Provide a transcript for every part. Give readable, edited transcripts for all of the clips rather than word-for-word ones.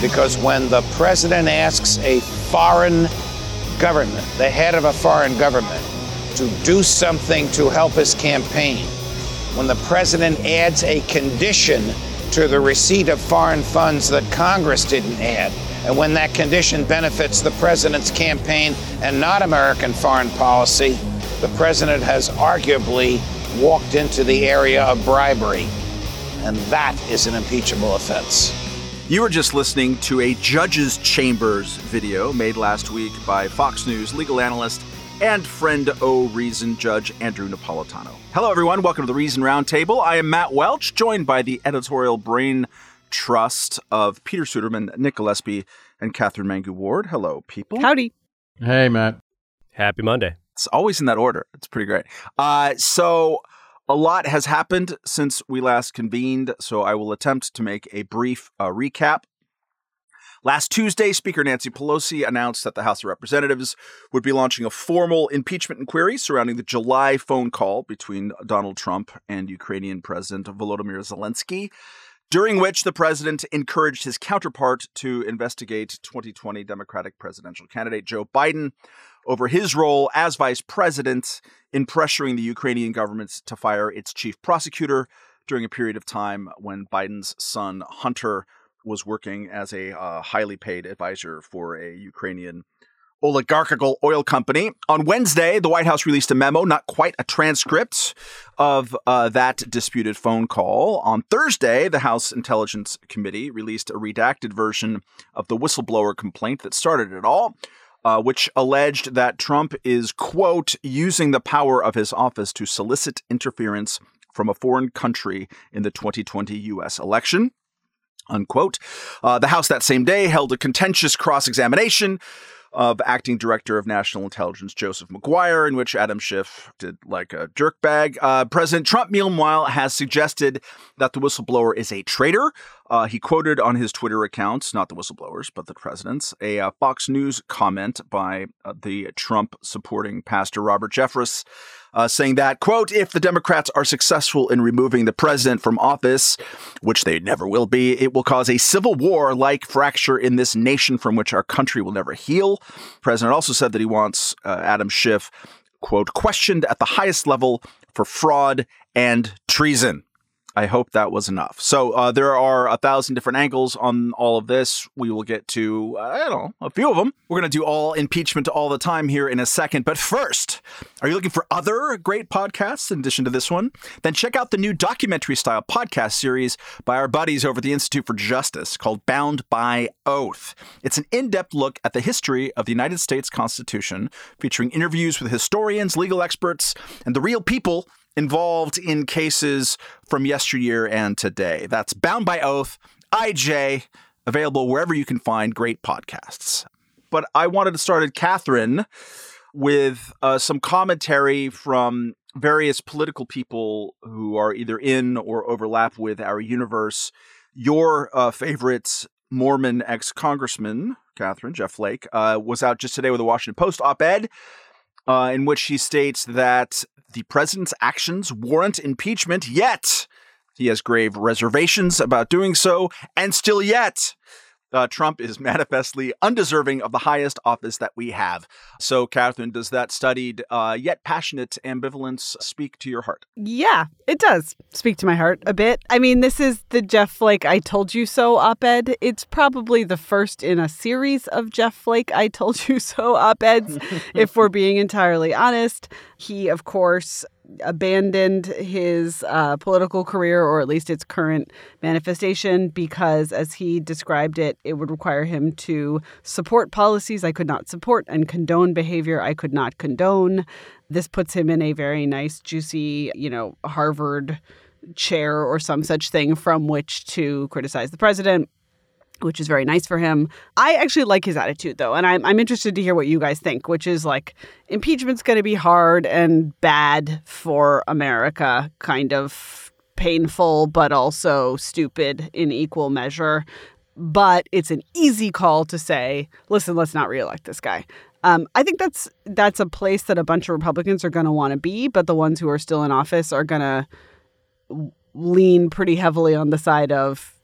because when the president asks a foreign government, the head of a foreign government, to do something to help his campaign, when the president adds a condition to the receipt of foreign funds that Congress didn't add, and when that condition benefits the president's campaign and not American foreign policy, the president has arguably walked into the area of bribery. And that is an impeachable offense. You were just listening to a Judge's Chambers video made last week by Fox News legal analyst and friend o' Reason Judge Andrew Napolitano. Hello, everyone. Welcome to the Reason Roundtable. I am Matt Welch, joined by the editorial brain trust of Peter Suderman, Nick Gillespie, and Catherine Mangu-Ward. Hello, people. Howdy. Hey, Matt. Happy Monday. It's always in that order. It's pretty great. So a lot has happened since we last convened, so I will attempt to make a brief recap. Last Tuesday, Speaker Nancy Pelosi announced that the House of Representatives would be launching a formal impeachment inquiry surrounding the July phone call between Donald Trump and Ukrainian President Volodymyr Zelensky, during which the president encouraged his counterpart to investigate 2020 Democratic presidential candidate Joe Biden over his role as vice president in pressuring the Ukrainian government to fire its chief prosecutor during a period of time when Biden's son, Hunter, was working as a highly paid advisor for a Ukrainian oligarchical oil company. On Wednesday, the White House released a memo, not quite a transcript, of that disputed phone call. On Thursday, the House Intelligence Committee released a redacted version of the whistleblower complaint that started it all, which alleged that Trump is, quote, using the power of his office to solicit interference from a foreign country in the 2020 U.S. election, unquote. The House that same day held a contentious cross-examination of acting director of national intelligence Joseph Maguire, in which Adam Schiff did like a jerkbag. President Trump, meanwhile, has suggested that the whistleblower is a traitor. He quoted on his Twitter accounts, not the whistleblowers, but the president's, a Fox News comment by the Trump-supporting pastor Robert Jeffress, saying that, quote, if the Democrats are successful in removing the president from office, which they never will be, it will cause a civil war-like fracture in this nation from which our country will never heal. The president also said that he wants Adam Schiff, quote, questioned at the highest level for fraud and treason. I hope that was enough. So there are 1,000 different angles on all of this. We will get to, a few of them. We're going to do all impeachment all the time here in a second. But first, are you looking for other great podcasts in addition to this one? Then check out the new documentary-style podcast series by our buddies over at the Institute for Justice called Bound by Oath. It's an in-depth look at the history of the United States Constitution, featuring interviews with historians, legal experts, and the real people involved in cases from yesteryear and today. That's Bound by Oath, IJ, available wherever you can find great podcasts. But I wanted to start at Catherine with some commentary from various political people who are either in or overlap with our universe. Your favorite Mormon ex-congressman, Catherine, Jeff Flake, was out just today with a Washington Post op-ed in which he states that the president's actions warrant impeachment, yet he has grave reservations about doing so, and still yet Trump is manifestly undeserving of the highest office that we have. So, Catherine, does that studied yet passionate ambivalence speak to your heart? Yeah, it does speak to my heart a bit. I mean, this is the Jeff Flake I told you so op-ed. It's probably the first in a series of Jeff Flake I told you so op-eds, if we're being entirely honest. He, of course, abandoned his political career, or at least its current manifestation, because, as he described it, it would require him to support policies I could not support and condone behavior I could not condone. This puts him in a very nice, juicy, Harvard chair or some such thing from which to criticize the president, which is very nice for him. I actually like his attitude, though, and I'm interested to hear what you guys think, which is like, impeachment's going to be hard and bad for America, kind of painful, but also stupid in equal measure. But it's an easy call to say, listen, let's not reelect this guy. I think that's a place that a bunch of Republicans are going to want to be, but the ones who are still in office are going to lean pretty heavily on the side of,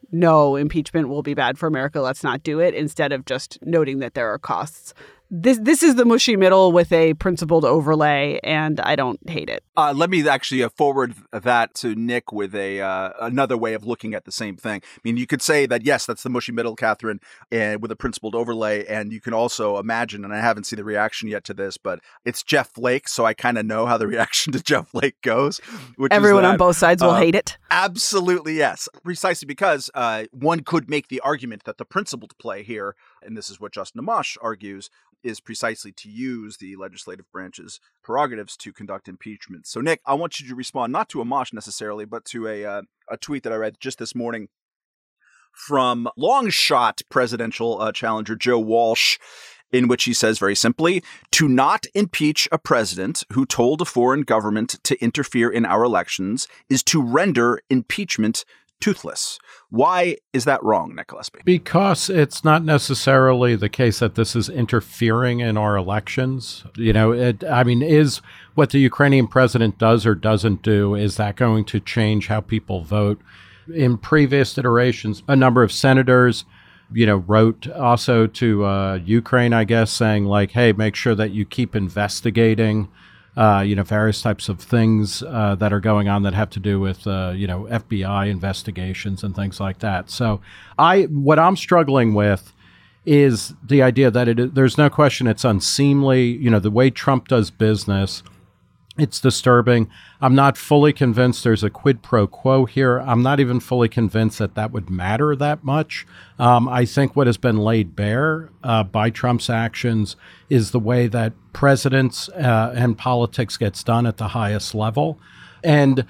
no, impeachment will be bad for America, let's not do it, instead of just noting that there are costs. This is the mushy middle with a principled overlay, and I don't hate it. Let me actually forward that to Nick with another way of looking at the same thing. I mean, you could say that, yes, that's the mushy middle, Catherine, and with a principled overlay. And you can also imagine, and I haven't seen the reaction yet to this, but it's Jeff Flake. So I kind of know how the reaction to Jeff Flake goes. Everyone on both sides will hate it. Absolutely, yes. Precisely because one could make the argument that the principled play here, and this is what Justin Amash argues, is precisely to use the legislative branch's prerogatives to conduct impeachment. So, Nick, I want you to respond not to Amash necessarily, but to a tweet that I read just this morning from long shot presidential challenger Joe Walsh, in which he says very simply, to not impeach a president who told a foreign government to interfere in our elections is to render impeachment toothless. Why is that wrong, Nick Gillespie? Because it's not necessarily the case that this is interfering in our elections. Is what the Ukrainian president does or doesn't do, is that going to change how people vote? In previous iterations, a number of senators, wrote also to Ukraine, I guess, saying like, hey, make sure that you keep investigating various types of things that are going on that have to do with, FBI investigations and things like that. So what I'm struggling with is the idea that there's no question it's unseemly. The way Trump does business, it's disturbing. I'm not fully convinced there's a quid pro quo here. I'm not even fully convinced that would matter that much. I think what has been laid bare by Trump's actions is the way that presidents and politics gets done at the highest level. And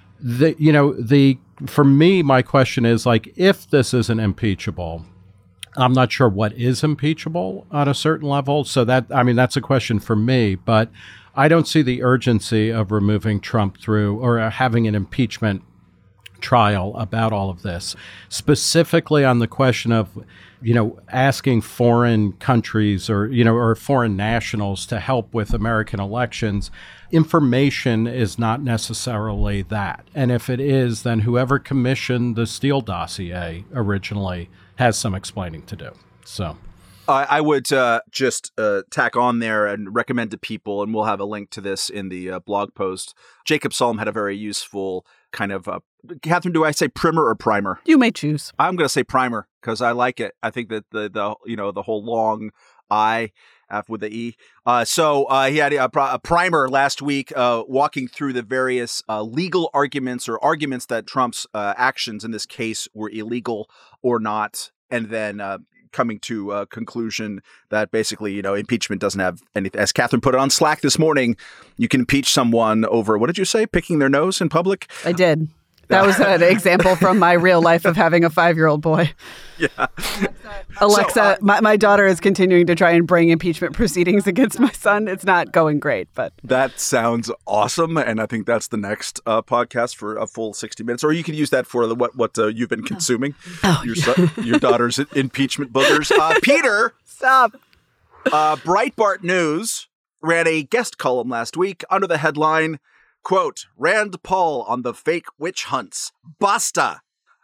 for me, my question is like, if this isn't impeachable, I'm not sure what is impeachable on a certain level. So that's a question for me, but I don't see the urgency of removing Trump through or having an impeachment trial about all of this, specifically on the question of, asking foreign countries or foreign nationals to help with American elections. Information is not necessarily that. And if it is, then whoever commissioned the Steele dossier originally has some explaining to do. So I would just tack on there and recommend to people, and we'll have a link to this in the blog post. Jacob Solm had a very useful kind of, Catherine, do I say primer or primer? You may choose. I'm going to say primer because I like it. I think that the whole long I with the E. So he had a primer last week walking through the various legal arguments or arguments that Trump's actions in this case were illegal or not. And then coming to a conclusion that basically, impeachment doesn't have anything. As Catherine put it on Slack this morning, you can impeach someone over, what did you say, picking their nose in public? I did. That was an example from my real life of having a 5-year-old boy. Yeah. Alexa, my daughter is continuing to try and bring impeachment proceedings against my son. It's not going great, but that sounds awesome, and I think that's the next podcast for a full 60 minutes. Or you can use that for what you've been consuming. Your daughter's impeachment boogers. Peter, stop. Breitbart News ran a guest column last week under the headline, quote, Rand Paul on the fake witch hunts. Basta.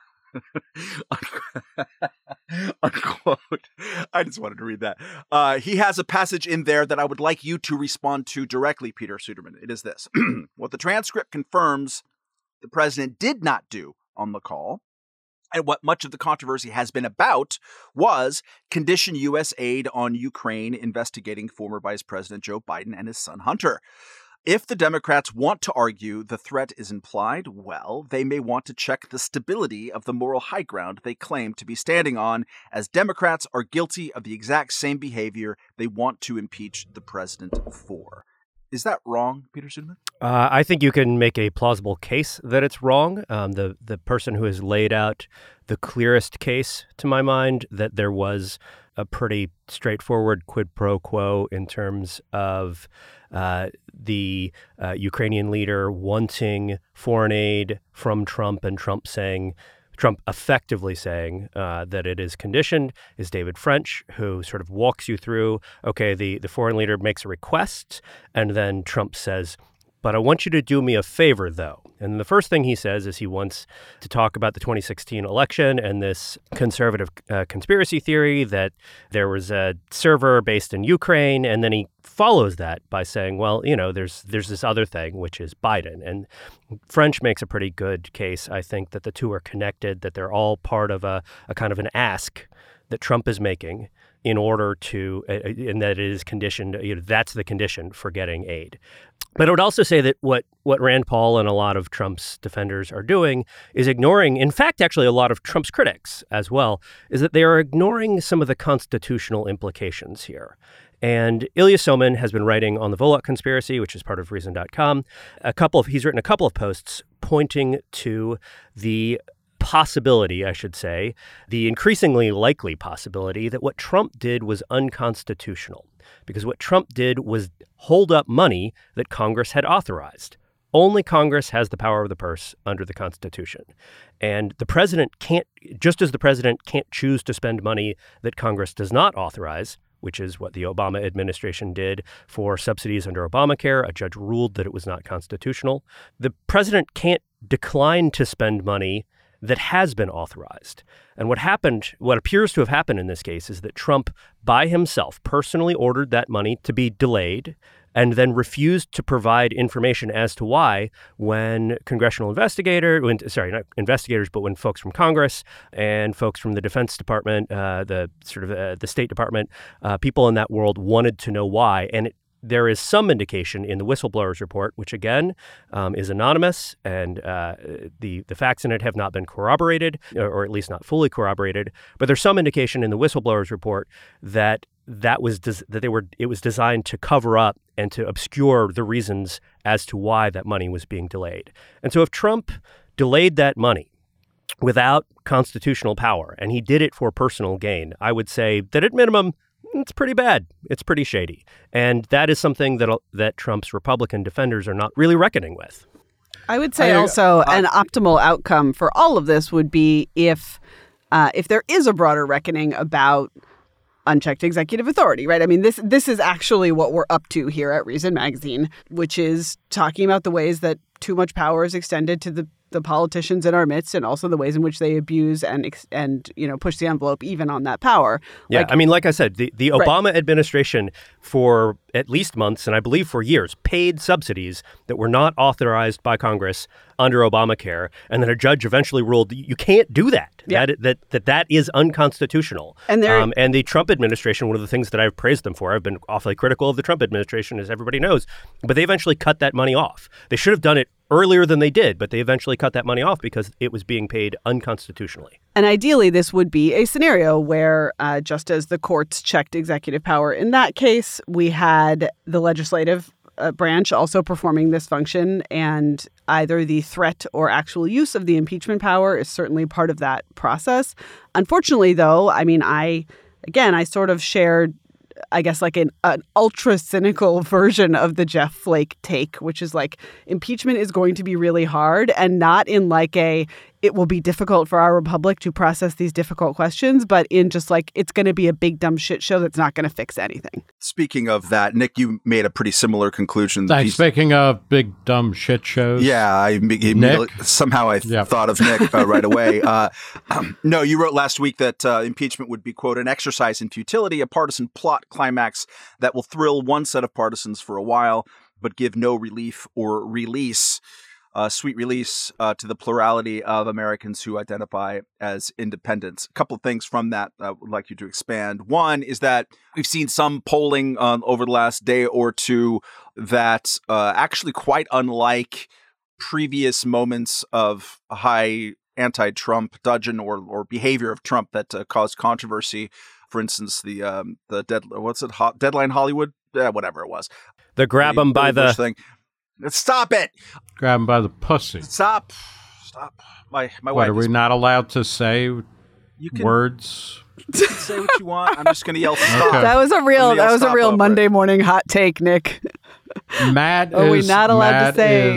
Unquote. I just wanted to read that. He has a passage in there that I would like you to respond to directly, Peter Suderman. It is this. What the transcript confirms the president did not do on the call, and what much of the controversy has been about, was condition U.S. aid on Ukraine investigating former Vice President Joe Biden and his son Hunter. If the Democrats want to argue the threat is implied, well, they may want to check the stability of the moral high ground they claim to be standing on, as Democrats are guilty of the exact same behavior they want to impeach the president for. Is that wrong, Peter Suderman? I think you can make a plausible case that it's wrong. The person who has laid out the clearest case, to my mind, that there was a pretty straightforward quid pro quo in terms of the Ukrainian leader wanting foreign aid from Trump and Trump effectively saying that it is conditioned, is David French, who sort of walks you through, okay, the foreign leader makes a request, and then Trump says, But I want you to do me a favor, though. And the first thing he says is he wants to talk about the 2016 election and this conservative conspiracy theory that there was a server based in Ukraine. And then he follows that by saying, well, there's this other thing, which is Biden. And French makes a pretty good case, I think, that the two are connected, that they're all part of a kind of an ask that Trump is making in order to, and that it is conditioned, that's the condition for getting aid. But I would also say that what Rand Paul and a lot of Trump's defenders are doing is ignoring, in fact, actually a lot of Trump's critics as well, is that they are ignoring some of the constitutional implications here. And Ilya Somin has been writing on the Volokh conspiracy, which is part of Reason.com. He's written a couple of posts pointing to the possibility, I should say, the increasingly likely possibility that what Trump did was unconstitutional. Because what Trump did was hold up money that Congress had authorized. Only Congress has the power of the purse under the Constitution. And the president can't, just as the president can't choose to spend money that Congress does not authorize, which is what the Obama administration did for subsidies under Obamacare. A judge ruled that it was not constitutional. The president can't decline to spend money that has been authorized. And what appears to have happened in this case is that Trump, by himself, personally ordered that money to be delayed and then refused to provide information as to why when not investigators, but when folks from Congress and folks from the Defense Department, the State Department, people in that world wanted to know why. And there is some indication in the whistleblowers report, which again is anonymous, and the facts in it have not been corroborated, or at least not fully corroborated. But there's some indication in the whistleblowers report that it was designed to cover up and to obscure the reasons as to why that money was being delayed. And so if Trump delayed that money without constitutional power, and he did it for personal gain, I would say that at minimum, it's pretty bad. It's pretty shady. And that is something that Trump's Republican defenders are not really reckoning with. I would say also an optimal outcome for all of this would be if there is a broader reckoning about unchecked executive authority, right? I mean, this is actually what we're up to here at Reason Magazine, which is talking about the ways that too much power is extended to the politicians in our midst, and also the ways in which they abuse and push the envelope even on that power. Yeah, like I said, the Obama administration for at least months, and I believe for years, paid subsidies that were not authorized by Congress under Obamacare, and then a judge eventually ruled you can't do that. Yeah. That is unconstitutional. And the Trump administration, one of the things that I've praised them for, I've been awfully critical of the Trump administration, as everybody knows, but they eventually cut that money off. They should have done it earlier than they did, but they eventually cut that money off because it was being paid unconstitutionally. And ideally, this would be a scenario where, just as the courts checked executive power in that case, we had the legislative branch also performing this function, and either the threat or actual use of the impeachment power is certainly part of that process. Unfortunately, though, I mean, I sort of shared, I guess, like an ultra cynical version of the Jeff Flake take, which is like impeachment is going to be really hard, and not in like it will be difficult for our republic to process these difficult questions, but in just like it's going to be a big dumb shit show that's not going to fix anything. Speaking of that, Nick, you made a pretty similar conclusion. Speaking of big dumb shit shows. Yeah, somehow I thought of Nick right away. No, you wrote last week that impeachment would be, quote, an exercise in futility, a partisan plot climax that will thrill one set of partisans for a while, but give no relief or release. Sweet release to the plurality of Americans who identify as independents. A couple of things from that I would like you to expand. One is that we've seen some polling over the last day or two that actually, quite unlike previous moments of high anti-Trump dudgeon or behavior of Trump that caused controversy. For instance, the Deadline Hollywood, whatever it was, the grab them by the thing. Stop it! Grab him by the pussy. Stop. My what, wife. Are we not allowed to say words? You can say what you want. I'm just going to yell stop. Okay. That was a real Monday morning hot take, Nick. Matt are we not allowed to say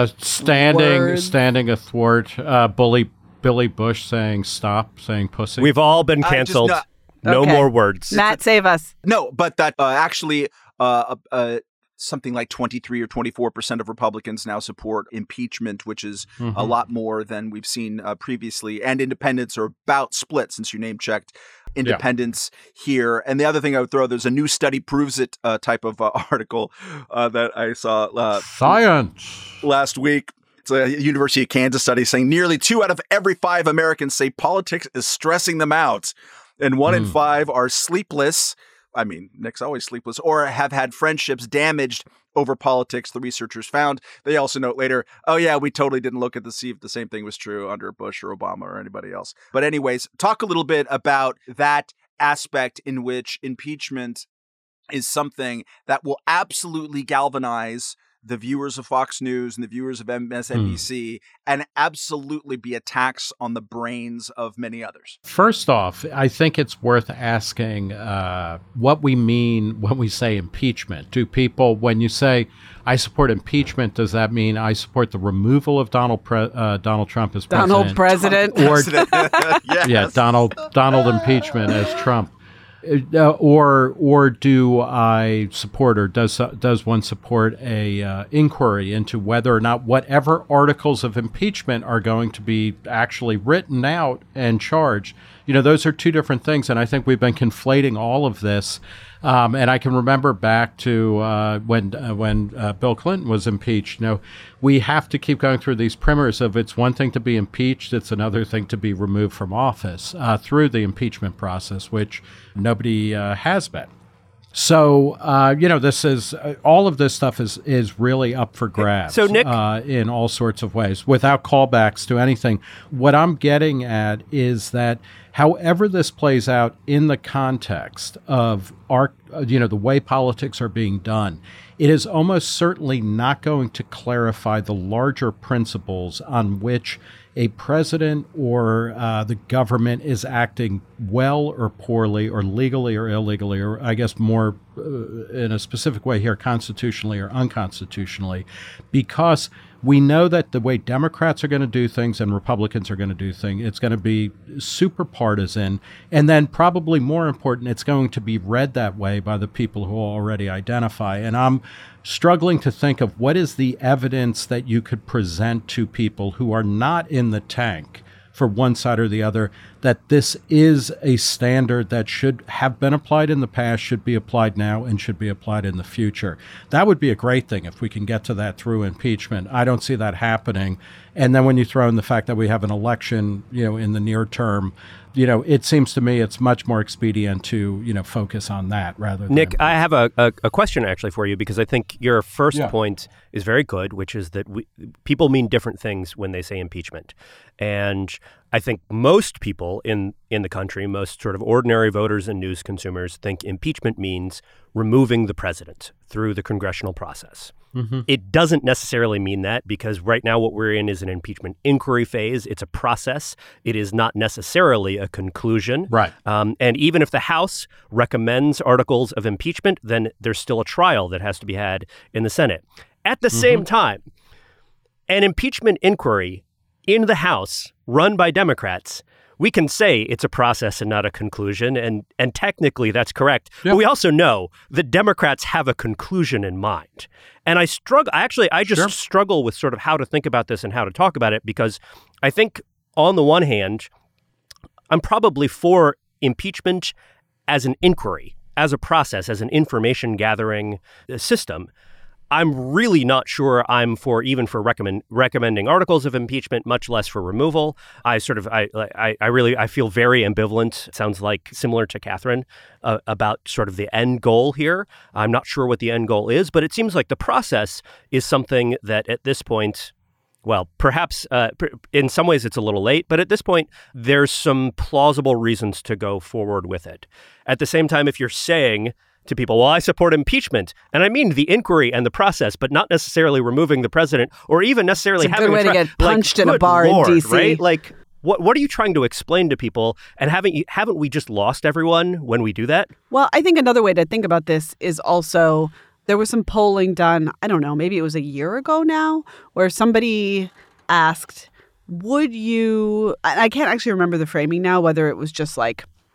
standing athwart Billy Bush saying stop, saying pussy. We've all been canceled. No more words. Matt, save us. No, but that actually something like 23 or 24% of Republicans now support impeachment, which is a lot more than we've seen previously. And independents are about split, since you name-checked independents here. And the other thing I would throw, there's a new study proves it type of article that I saw Science last week. It's a University of Kansas study saying nearly 2 out of every 5 Americans say politics is stressing them out. And 1 in 5 are sleepless. I mean, Nick's always sleepless, or have had friendships damaged over politics, the researchers found. They also note later, oh yeah, we totally didn't look at to see if the same thing was true under Bush or Obama or anybody else. But anyways, talk a little bit about that aspect in which impeachment is something that will absolutely galvanize the viewers of Fox News and the viewers of MSNBC and absolutely be a tax on the brains of many others. First off, I think it's worth asking what we mean when we say impeachment. Do people, when you say, I support impeachment, does that mean I support the removal of Donald Trump as president? Donald President. Or, Yes. yeah, Donald impeachment as Trump. Or do I support, or does one support a inquiry into whether or not whatever articles of impeachment are going to be actually written out and charged? You know, those are two different things, and I think we've been conflating all of this. And I can remember back to when Bill Clinton was impeached. You know, we have to keep going through these primers of it's one thing to be impeached, it's another thing to be removed from office through the impeachment process, which nobody has been. So, this is all of this stuff is really up for grabs. So, Nick, in all sorts of ways, without callbacks to anything. What I'm getting at is that however this plays out in the context of the way politics are being done, it is almost certainly not going to clarify the larger principles on which a president or the government is acting well or poorly, or legally or illegally, or I guess more in a specific way here, constitutionally or unconstitutionally, because we know that the way Democrats are going to do things and Republicans are going to do things, it's going to be super partisan. And then probably more important, it's going to be read that way by the people who already identify. And I'm struggling to think of what is the evidence that you could present to people who are not in the tank for one side or the other, that this is a standard that should have been applied in the past, should be applied now, and should be applied in the future. That would be a great thing if we can get to that through impeachment. I don't see that happening. And then when you throw in the fact that we have an election, in the near term, it seems to me it's much more expedient to, focus on that rather than... Nick, I have a question actually for you, because I think your first point is very good, which is that people mean different things when they say impeachment. And I think most people in the country, most sort of ordinary voters and news consumers, think impeachment means removing the president through the congressional process. Mm-hmm. It doesn't necessarily mean that, because right now what we're in is an impeachment inquiry phase. It's a process. It is not necessarily a conclusion. Right. And even if the House recommends articles of impeachment, then there's still a trial that has to be had in the Senate. At the same time, an impeachment inquiry in the House run by Democrats, we can say it's a process and not a conclusion, and technically that's correct. Yep. But we also know that Democrats have a conclusion in mind. And I just struggle with sort of how to think about this and how to talk about it, because I think on the one hand, I'm probably for impeachment as an inquiry, as a process, as an information gathering system. I'm really not sure I'm for recommending articles of impeachment, much less for removal. I feel very ambivalent. It sounds like similar to Catherine about sort of the end goal here. I'm not sure what the end goal is, but it seems like the process is something that at this point, well, perhaps in some ways it's a little late, but at this point, there's some plausible reasons to go forward with it. At the same time, if you're saying to people, well, I support impeachment, and I mean the inquiry and the process, but not necessarily removing the president, or even necessarily it's a having good way to get punched in a bar in D.C. Right? Like, what are you trying to explain to people? And haven't we just lost everyone when we do that? Well, I think another way to think about this is also there was some polling done, I don't know, maybe it was a year ago now, where somebody asked, would you, I can't actually remember the framing now, whether it was just like,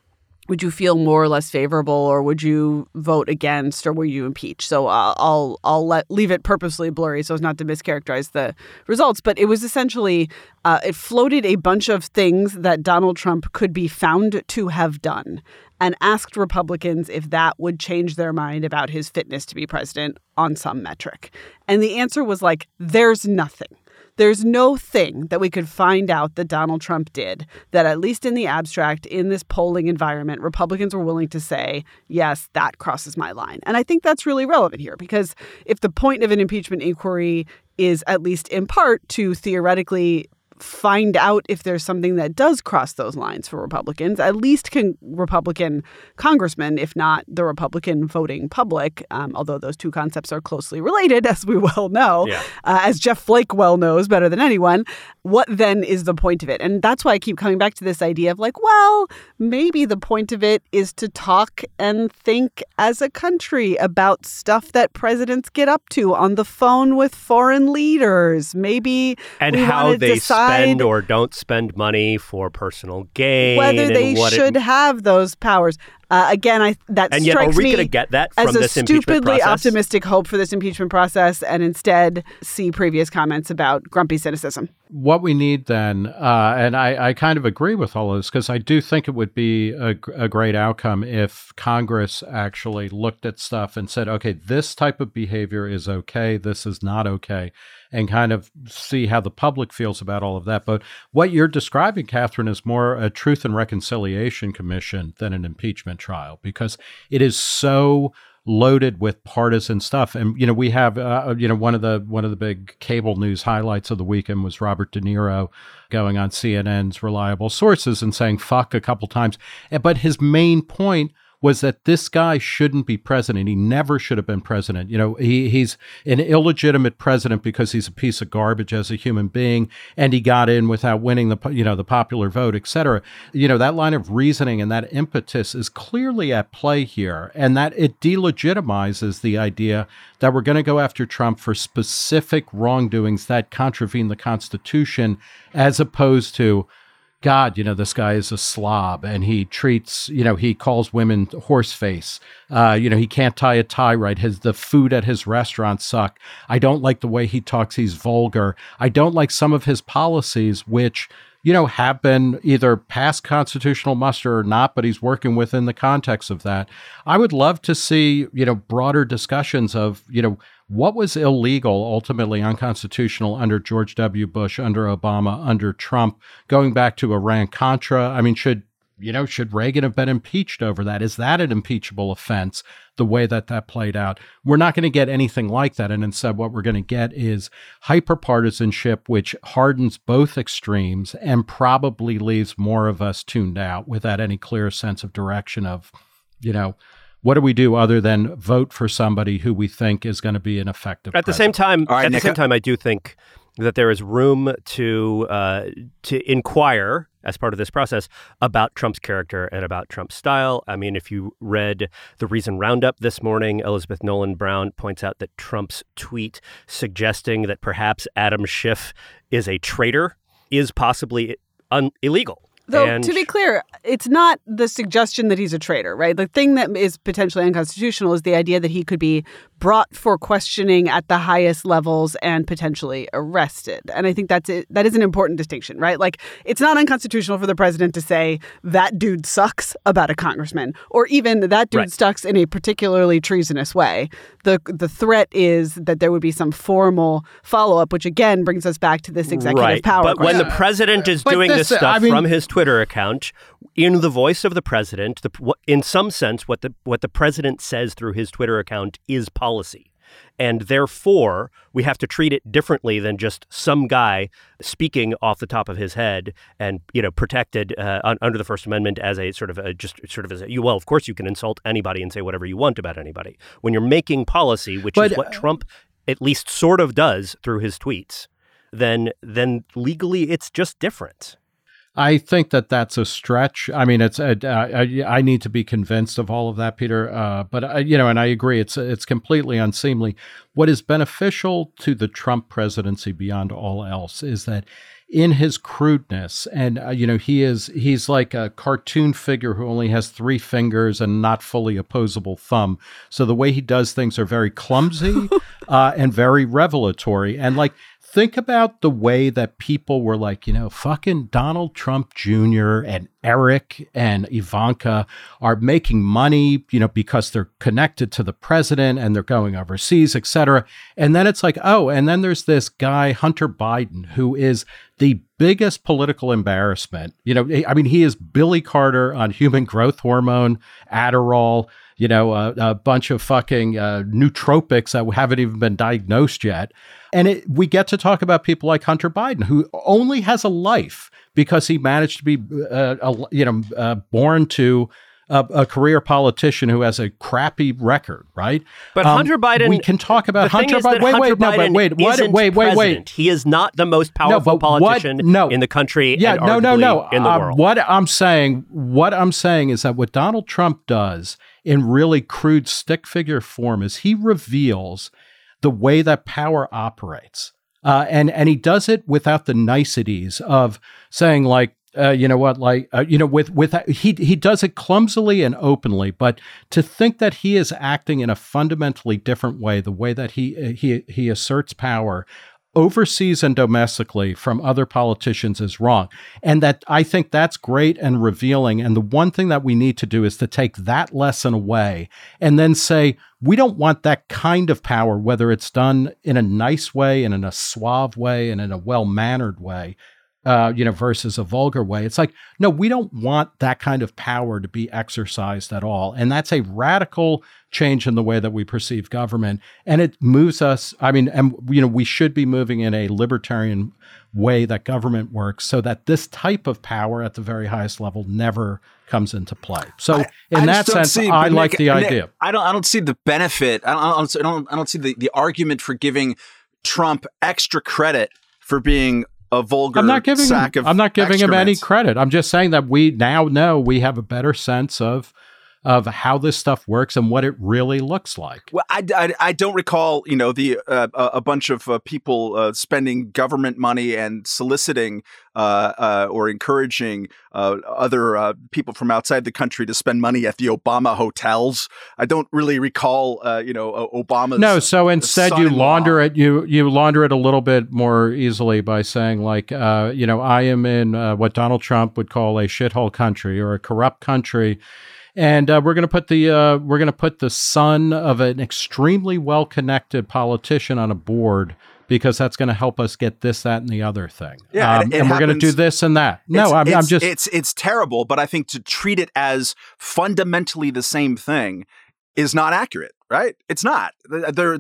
would you feel more or less favorable, or would you vote against, or will you impeach? So I'll leave it purposely blurry so as not to mischaracterize the results. But it was essentially, it floated a bunch of things that Donald Trump could be found to have done and asked Republicans if that would change their mind about his fitness to be president on some metric. And the answer was like, there's nothing. There's no thing that we could find out that Donald Trump did that, at least in the abstract, in this polling environment, Republicans were willing to say, yes, that crosses my line. And I think that's really relevant here, because if the point of an impeachment inquiry is, at least in part, to theoretically find out if there's something that does cross those lines for Republicans, at least can Republican congressmen, if not the Republican voting public, although those two concepts are closely related, as we well know, as Jeff Flake well knows better than anyone, what then is the point of it? And that's why I keep coming back to this idea of like, well, maybe the point of it is to talk and think as a country about stuff that presidents get up to on the phone with foreign leaders. Maybe and how they spend or don't spend money for personal gain, whether they should have those powers. Again, that and strikes yet, are we me going to get that from as a this impeachment stupidly process? optimistic hope for this impeachment process, and instead see previous comments about grumpy cynicism. What we need then, and I kind of agree with all of this, because I do think it would be a great outcome if Congress actually looked at stuff and said, okay, this type of behavior is okay, this is not okay, and kind of see how the public feels about all of that. But what you're describing, Catherine, is more a Truth and Reconciliation Commission than an impeachment trial, because it is so loaded with partisan stuff. And, you know, we have, one of the big cable news highlights of the weekend was Robert De Niro going on CNN's Reliable Sources and saying fuck a couple times. But his main point was that this guy shouldn't be president. He never should have been president. You know, he's an illegitimate president because he's a piece of garbage as a human being, and he got in without winning the popular vote, et cetera. You know, that line of reasoning and that impetus is clearly at play here, and that it delegitimizes the idea that we're going to go after Trump for specific wrongdoings that contravene the Constitution, as opposed to, God, you know, this guy is a slob and he treats, he calls women horse face. He can't tie a tie right. The food at his restaurants suck. I don't like the way he talks. He's vulgar. I don't like some of his policies, which, have been either past constitutional muster or not, but he's working within the context of that. I would love to see, broader discussions of, what was illegal, ultimately unconstitutional under George W. Bush, under Obama, under Trump, going back to Iran-Contra? I mean, should Reagan have been impeached over that? Is that an impeachable offense, the way that played out? We're not going to get anything like that. And instead, what we're going to get is hyperpartisanship, which hardens both extremes and probably leaves more of us tuned out without any clear sense of direction of, what do we do other than vote for somebody who we think is going to be an effective At the same time, right, I do think that there is room to inquire as part of this process about Trump's character and about Trump's style. I mean, if you read the Reason Roundup this morning, Elizabeth Nolan Brown points out that Trump's tweet suggesting that perhaps Adam Schiff is a traitor is possibly illegal. Though, to be clear, it's not the suggestion that he's a traitor, right? The thing that is potentially unconstitutional is the idea that he could be brought for questioning at the highest levels and potentially arrested. And I think that is an important distinction, right? Like, it's not unconstitutional for the president to say that dude sucks about a congressman, or even that dude sucks in a particularly treasonous way. The threat is that there would be some formal follow-up, which again brings us back to this executive power. But when the president is doing this stuff from his Twitter account, in the voice of the president, in some sense, what the president says through his Twitter account is policy. And therefore, we have to treat it differently than just some guy speaking off the top of his head and, protected under the First Amendment as a well, of course you can insult anybody and say whatever you want about anybody. When you're making policy, which is what Trump at least sort of does through his tweets, then legally it's just different. I think that's a stretch. I mean, I need to be convinced of all of that, Peter. But and I agree, it's completely unseemly. What is beneficial to the Trump presidency beyond all else is that in his crudeness. And, he's like a cartoon figure who only has 3 fingers and not fully opposable thumb. So the way he does things are very clumsy and very revelatory. And like, think about the way that people were like, fucking Donald Trump Jr. and Eric and Ivanka are making money, because they're connected to the president and they're going overseas, et cetera. And then it's like, oh, and then there's this guy, Hunter Biden, who is the biggest political embarrassment. He is Billy Carter on human growth hormone, Adderall, a bunch of fucking nootropics that haven't even been diagnosed yet. And we get to talk about people like Hunter Biden, who only has a life because he managed to be, born to a career politician who has a crappy record, right? But Hunter Biden, we can talk about Hunter Biden. Wait. He is not the most powerful politician in the country. Yeah, and arguably in the world. What I'm saying is that what Donald Trump does in really crude stick figure form is he reveals the way that power operates. And he does it without the niceties of saying like, he does it clumsily and openly, but to think that he is acting in a fundamentally different way, the way that he asserts power overseas and domestically from other politicians is wrong. And that I think that's great and revealing. And the one thing that we need to do is to take that lesson away and then say, we don't want that kind of power, whether it's done in a nice way and in a suave way and in a well-mannered way, versus a vulgar way. It's like, no, we don't want that kind of power to be exercised at all. And that's a radical change in the way that we perceive government. And it moves us, we should be moving in a libertarian way that government works so that this type of power at the very highest level never comes into play. So in that sense, I like the idea. I don't see the benefit. I don't see the argument for giving Trump extra credit for being a vulgar I'm not giving him any excrements. credit. I'm just saying that we now know we have a better sense of how this stuff works and what it really looks like. Well, I don't recall, a bunch of people spending government money and soliciting or encouraging other people from outside the country to spend money at the Obama hotels. I don't really recall, Obama's. No, so instead you launder it. You launder it a little bit more easily by saying like, I am in what Donald Trump would call a shithole country or a corrupt country. And we're going to put the son of an extremely well-connected politician on a board because that's going to help us get this, that, and the other thing. Yeah, and we're going to do this and that. No, it's terrible, but I think to treat it as fundamentally the same thing is not accurate, right? It's not. They're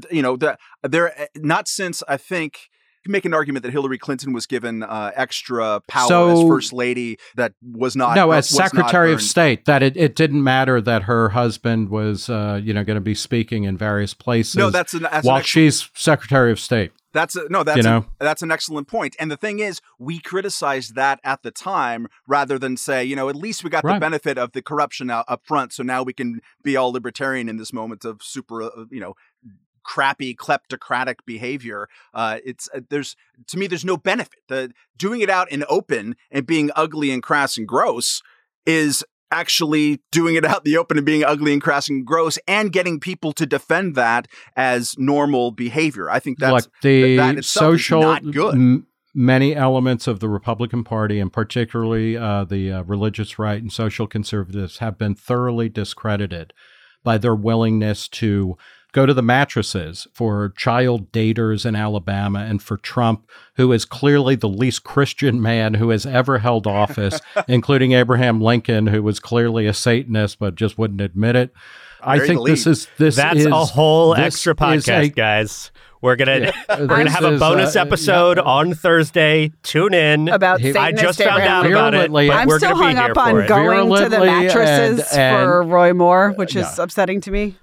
not since I think. You can make an argument that Hillary Clinton was given extra power as first lady that was not. No, as Secretary of State, that it didn't matter that her husband was, going to be speaking in various places. No, while she's Secretary of State. That's an excellent point. And the thing is, we criticized that at the time rather than say, at least we got the benefit of the corruption up front. So now we can be all libertarian in this moment of super, crappy kleptocratic behavior. There's no benefit. Doing it out in open and being ugly and crass and gross is actually doing it out in the open and being ugly and crass and gross and getting people to defend that as normal behavior. I think that's that itself is not good. Many elements of the Republican Party, and particularly the religious right and social conservatives, have been thoroughly discredited by their willingness to go to the mattresses for child daters in Alabama and for Trump, who is clearly the least Christian man who has ever held office, including Abraham Lincoln, who was clearly a Satanist but just wouldn't admit it. I think that's a whole extra podcast, guys. We're gonna have a bonus episode on Thursday. Tune in. About Satanist I just found out about it. But I'm we're still hung up on going to the mattresses for Roy Moore, which is upsetting to me.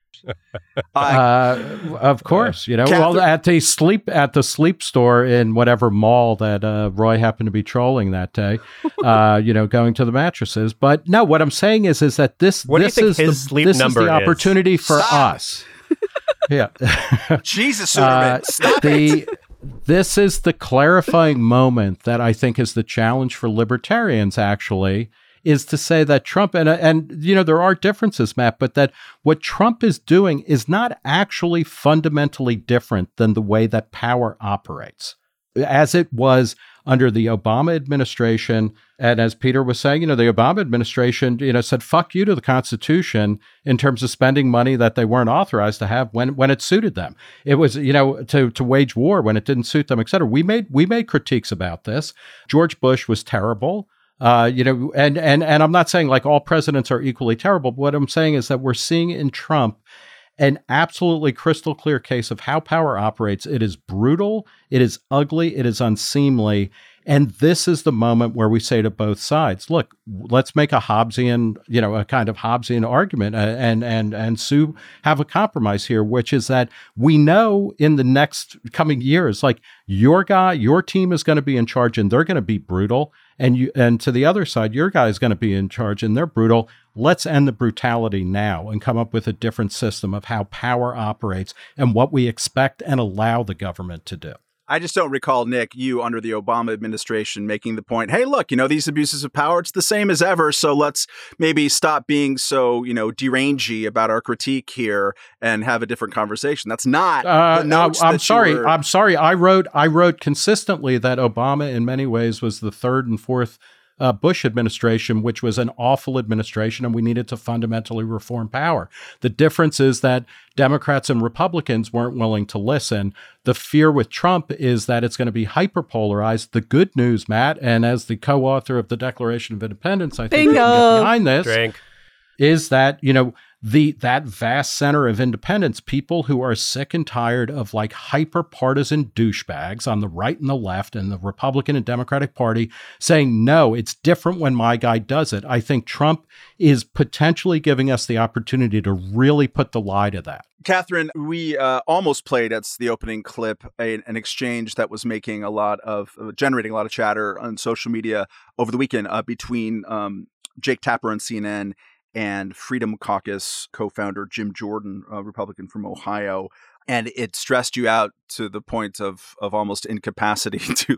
Of course, well, at the sleep store in whatever mall that Roy happened to be trolling that day, going to the mattresses. But no, what I'm saying is that this is the opportunity for us. Yeah, Jesus, Superman, stop it. This is the clarifying moment that I think is the challenge for libertarians, actually, is to say that Trump, and there are differences, Matt, but that what Trump is doing is not actually fundamentally different than the way that power operates, as it was under the Obama administration. And as Peter was saying, the Obama administration, said, fuck you to the Constitution in terms of spending money that they weren't authorized to have when it suited them. It was, to wage war when it didn't suit them, et cetera. We made critiques about this. George Bush was terrible. And I'm not saying like all presidents are equally terrible, but what I'm saying is that we're seeing in Trump an absolutely crystal clear case of how power operates. It is brutal, it is ugly, it is unseemly. And this is the moment where we say to both sides, look, let's make a Hobbesian, a kind of Hobbesian argument and sue, have a compromise here, which is that we know in the next coming years, like your team is going to be in charge and they're going to be brutal. And to the other side, your guy is going to be in charge and they're brutal. Let's end the brutality now and come up with a different system of how power operates and what we expect and allow the government to do. I just don't recall, Nick, you under the Obama administration making the point, hey, look, these abuses of power, it's the same as ever. So let's maybe stop being so, derangey about our critique here and have a different conversation. That's not the notes. I'm sorry. I wrote consistently that Obama in many ways was the third and fourth Bush administration, which was an awful administration, and we needed to fundamentally reform power. The difference is that Democrats and Republicans weren't willing to listen. The fear with Trump is that it's going to be hyperpolarized. The good news, Matt, and as the co-author of the Declaration of Independence, I think we can get behind this, is that, that vast center of independence, people who are sick and tired of like hyper-partisan douchebags on the right and the left and the Republican and Democratic Party saying, no, it's different when my guy does it. I think Trump is potentially giving us the opportunity to really put the lie to that. Catherine, we almost played at the opening clip an exchange that was generating a lot of chatter on social media over the weekend between Jake Tapper on CNN and Freedom Caucus co-founder Jim Jordan, a Republican from Ohio. And it stressed you out to the point of almost incapacity to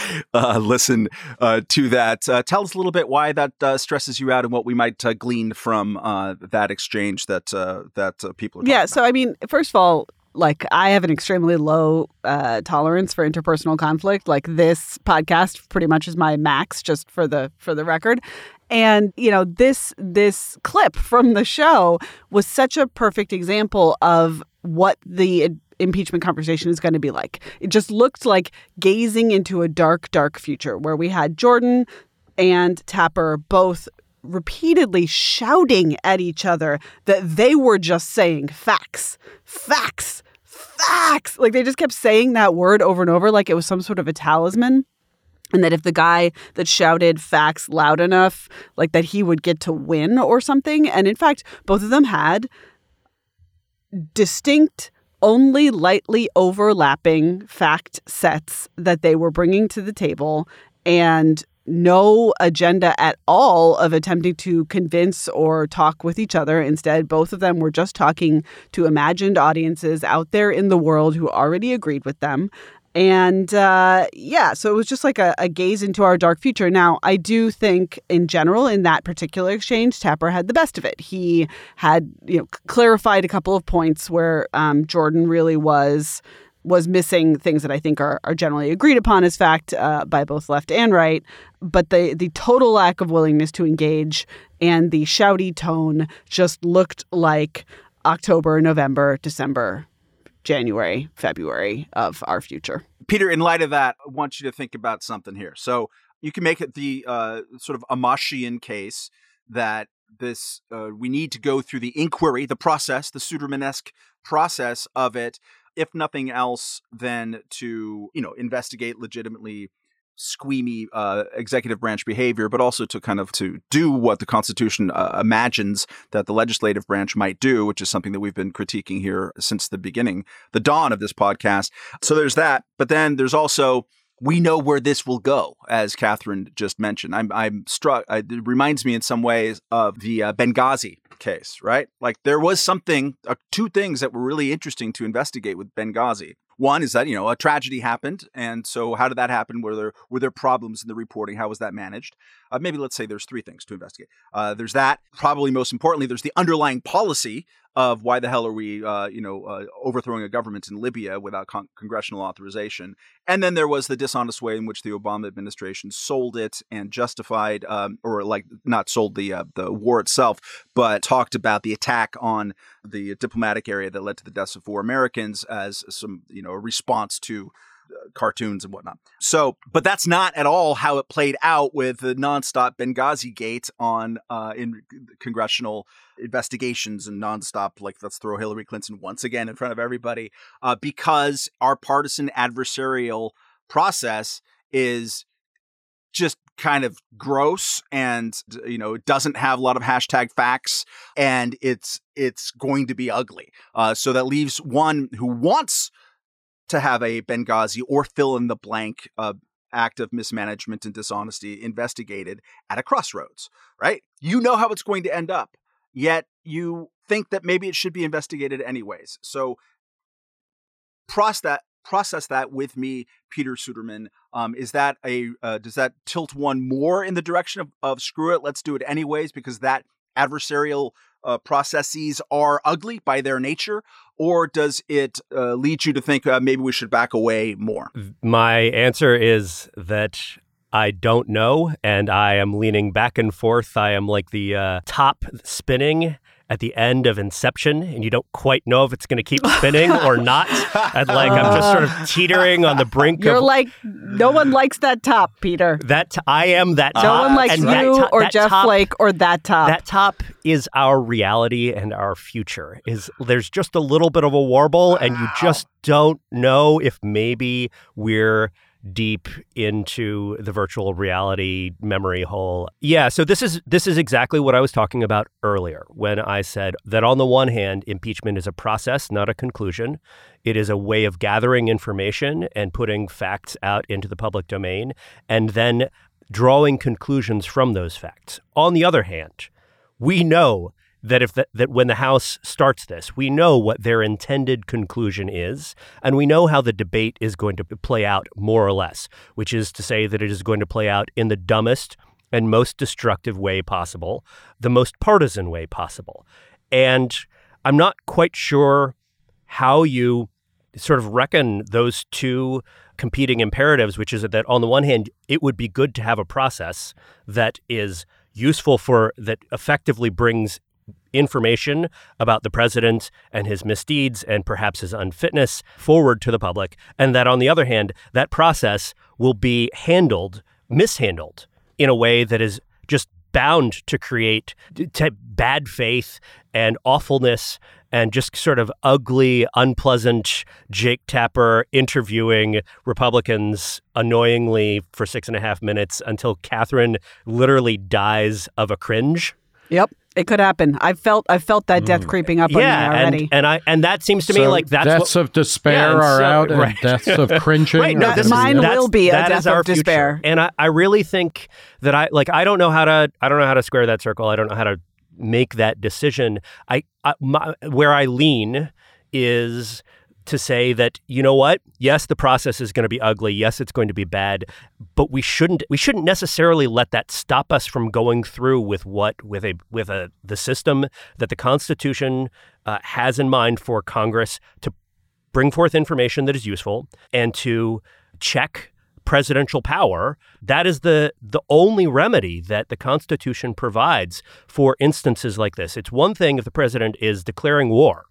listen to that. Tell us a little bit why that stresses you out and what we might glean from that exchange that people are talking about. So I mean, first of all, like I have an extremely low tolerance for interpersonal conflict. Like this podcast pretty much is my max, just for the record. And, this clip from the show was such a perfect example of what the impeachment conversation is going to be like. It just looked like gazing into a dark, dark future where we had Jordan and Tapper both repeatedly shouting at each other that they were just saying facts. Like they just kept saying that word over and over like it was some sort of a talisman. And that if the guy that shouted facts loud enough, like that he would get to win or something. And in fact, both of them had distinct, only lightly overlapping fact sets that they were bringing to the table and no agenda at all of attempting to convince or talk with each other. Instead, both of them were just talking to imagined audiences out there in the world who already agreed with them. And so it was just like a gaze into our dark future. Now, I do think in general, in that particular exchange, Tapper had the best of it. He had, clarified a couple of points where Jordan really was missing things that I think are generally agreed upon as fact by both left and right. But the total lack of willingness to engage and the shouty tone just looked like October, November, December, January, February of our future. Peter, in light of that, I want you to think about something here. So you can make it the sort of Amashian case that we need to go through the inquiry, the process, the Suderman-esque process of it, if nothing else than to, investigate legitimately squeamy executive branch behavior, but also to do what the Constitution imagines that the legislative branch might do, which is something that we've been critiquing here since the dawn of this podcast. So there's that. But then there's also, we know where this will go, as Catherine just mentioned. I'm struck. It reminds me in some ways of the Benghazi case, right? Like there was two things that were really interesting to investigate with Benghazi. One is that, a tragedy happened. And so how did that happen? Were there problems in the reporting? How was that managed? Maybe let's say there's 3 things to investigate. There's that. Probably most importantly, there's the underlying policy of why the hell are we, overthrowing a government in Libya without congressional authorization. And then there was the dishonest way in which the Obama administration sold it and justified, not sold the war itself, but talked about the attack on the diplomatic area that led to the deaths of 4 Americans as some, a response to cartoons and whatnot. So, but that's not at all how it played out with the nonstop Benghazi gate in congressional investigations and nonstop, let's throw Hillary Clinton once again in front of everybody, because our partisan adversarial process is just kind of gross and, it doesn't have a lot of hashtag facts, and it's going to be ugly. So that leaves one who wants to have a Benghazi or fill in the blank act of mismanagement and dishonesty investigated at a crossroads, right? You know how it's going to end up, yet you think that maybe it should be investigated anyways. So process that with me, Peter Suderman. Is that does that tilt one more in the direction of screw it, let's do it anyways, because that adversarial processes are ugly by their nature, or does it lead you to think maybe we should back away more? My answer is that I don't know, and I am leaning back and forth. I am like the top spinning at the end of Inception, and you don't quite know if it's going to keep spinning or not. And I'm just sort of teetering on the brink. You're no one likes that top, Peter. I am that top. No one likes you or Jeff Flake or that top. That top is our reality and our future. There's just a little bit of a warble, and you just don't know if maybe we're deep into the virtual reality memory hole. Yeah, so this is exactly what I was talking about earlier when I said that on the one hand, impeachment is a process, not a conclusion. It is a way of gathering information and putting facts out into the public domain and then drawing conclusions from those facts. On the other hand, we know that when the House starts this, we know what their intended conclusion is, and we know how the debate is going to play out more or less, which is to say that it is going to play out in the dumbest and most destructive way possible, the most partisan way possible. And I'm not quite sure how you sort of reckon those two competing imperatives, which is that on the one hand, it would be good to have a process that is useful that effectively brings information about the president and his misdeeds and perhaps his unfitness forward to the public. And that on the other hand, that process will be mishandled in a way that is just bound to create bad faith and awfulness and just sort of ugly, unpleasant Jake Tapper interviewing Republicans annoyingly for 6.5 minutes until Catherine literally dies of a cringe. Yep. It could happen. I felt that death creeping up on me already. And that seems to me like that's deaths of despair are out, and deaths of cringing. Right, mine will be a death of despair. And I really think that I don't know how to square that circle. I don't know how to make that decision. Where I lean is to say that, you know what? Yes, the process is going to be ugly. Yes, it's going to be bad, but we shouldn't necessarily let that stop us from going through with the system that the Constitution has in mind for Congress to bring forth information that is useful and to check presidential power. That is the only remedy that the Constitution provides for instances like this. It's one thing if the president is declaring war.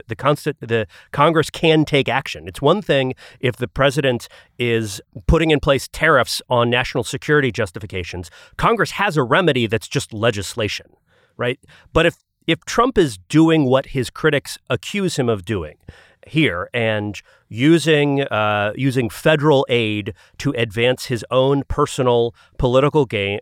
The Congress can take action. It's one thing if the president is putting in place tariffs on national security justifications. Congress has a remedy that's just legislation, right? But if Trump is doing what his critics accuse him of doing here and using federal aid to advance his own personal political gain,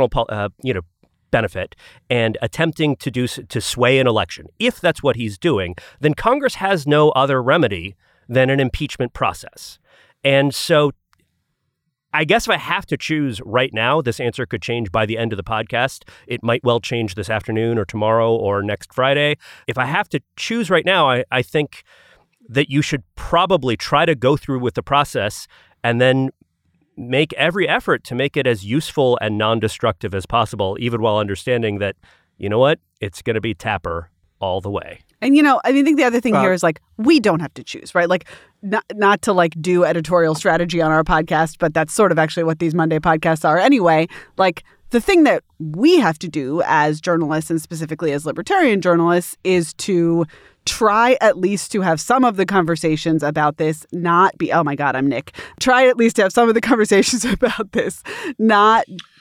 benefit, and attempting to sway an election, if that's what he's doing, then Congress has no other remedy than an impeachment process. And so I guess if I have to choose right now, this answer could change by the end of the podcast. It might well change this afternoon or tomorrow or next Friday. If I have to choose right now, I think that you should probably try to go through with the process and then make every effort to make it as useful and non-destructive as possible, even while understanding that, you know what, it's going to be Tapper all the way. And, I think the other thing here is we don't have to choose, right? Not to do editorial strategy on our podcast, but that's sort of actually what these Monday podcasts are anyway. The thing that we have to do as journalists, and specifically as libertarian journalists, is to try at least to have some of the conversations about this not be, oh my God, I'm Nick. Try at least to have some of the conversations about this not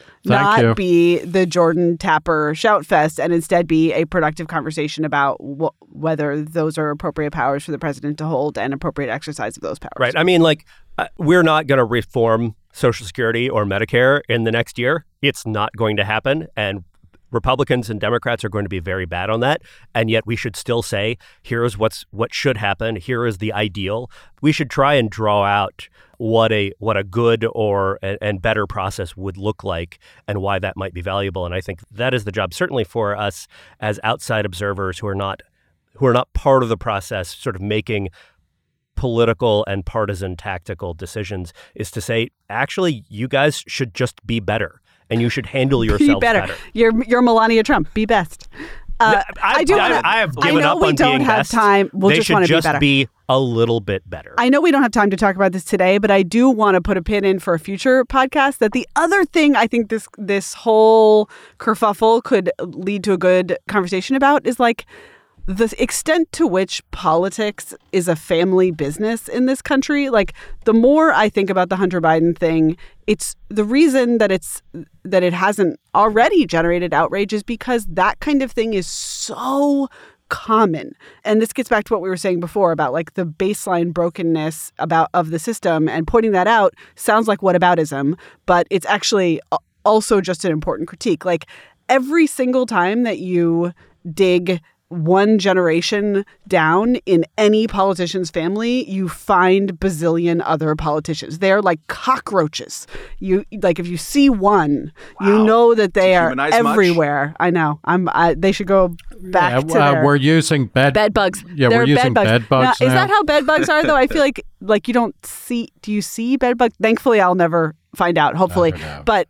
be the Jordan Tapper shout fest, and instead be a productive conversation about whether those are appropriate powers for the president to hold and appropriate exercise of those powers. Right. I mean, we're not going to reform Social Security or Medicare in the next year. It's not going to happen. And Republicans and Democrats are going to be very bad on that. And yet we should still say, here's what should happen. Here is the ideal. We should try and draw out what a good and better process would look like and why that might be valuable. And I think that is the job, certainly for us as outside observers who are not part of the process, sort of making political and partisan tactical decisions, is to say, actually, you guys should just be better. And you should handle yourselves better. You're Melania Trump. Be best. I have given up on being best. Time. We'll they just should want to just be better. Be a little bit better. I know we don't have time to talk about this today, but I do want to put a pin in for a future podcast. That the other thing I think this whole kerfuffle could lead to a good conversation about is the extent to which politics is a family business in this country. The more I think about the Hunter Biden thing, it's the reason that it hasn't already generated outrage is because that kind of thing is so common. And this gets back to what we were saying before about the baseline brokenness of the system, and pointing that out sounds like whataboutism, but it's actually also just an important critique. Every single time that you dig one generation down in any politician's family, you find bazillion other politicians. They're like cockroaches. If you see one, you know that they are everywhere. Much? I know. They should go back to we're using bed bugs. Yeah, we're using bed bugs. Now, is that how bed bugs are though? I feel like you don't see. Do you see bed bugs? Thankfully, I'll never find out. Hopefully, but